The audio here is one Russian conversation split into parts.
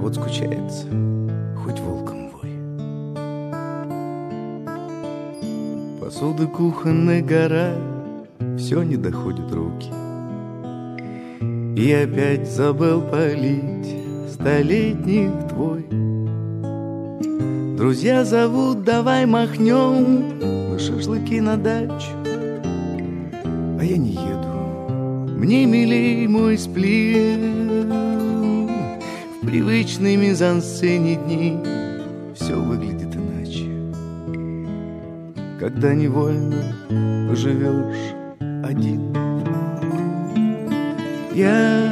вот скучается, хоть волком вой. Посуды кухонной гора, все не доходит руки. И опять забыл полить столетник твой. Друзья зовут, давай махнем на шашлыки на дачу. А я не еду, мне милей мой сплин. В привычной мизансцене дней все выглядит иначе, когда невольно поживешь один. Я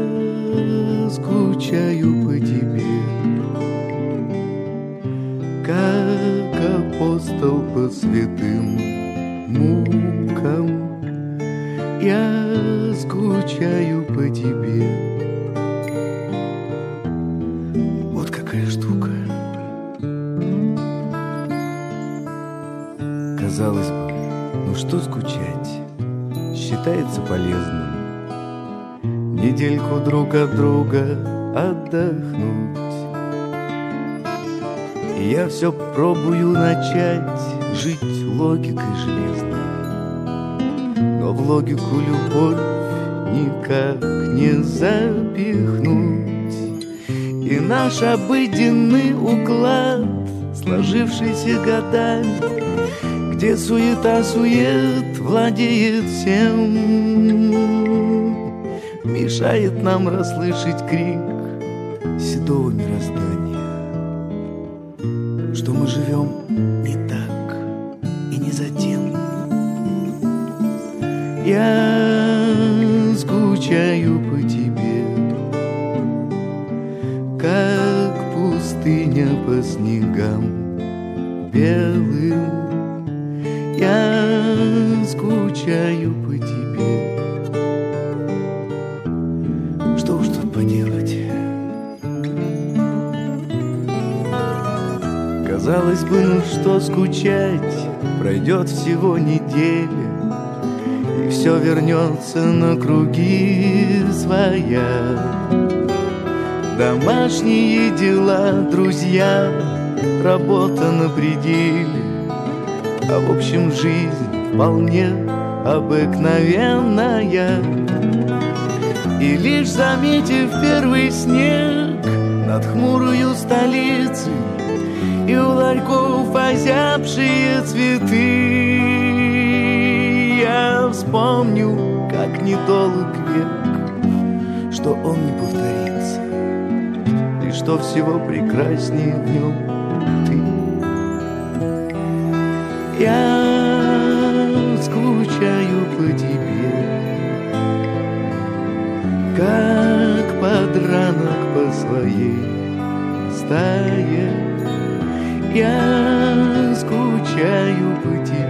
скучаю по тебе, как апостол по святым мукам. Я скучаю по тебе. Вот какая штука. Казалось бы, ну что скучать, считается полезным недельку друг от друга отдохнуть. И я все пробую начать жить логикой железной, но в логику любовь никак не запихнуть. И наш обыденный уклад, сложившийся годами, где суета-сует владеет всем, мешает нам расслышать крик седого мироздания, что мы живем не так и не за тем. Я скучаю по тебе, как пустыня по снегам белым. Я скучаю по тебе. Что уж тут поделать? Казалось бы, ну что скучать, пройдет всего неделя, и все вернется на круги своя. Домашние дела, друзья, работа на пределе, а в общем жизнь вполне обыкновенная. И лишь заметив первый снег над хмурою столицей и у ларьков озябшие цветы, я вспомню, как недолг век, что он не повторится, и что всего прекраснее в нем ты. Я скучаю по тебе, как подранок по своей стае. Я скучаю по тебе.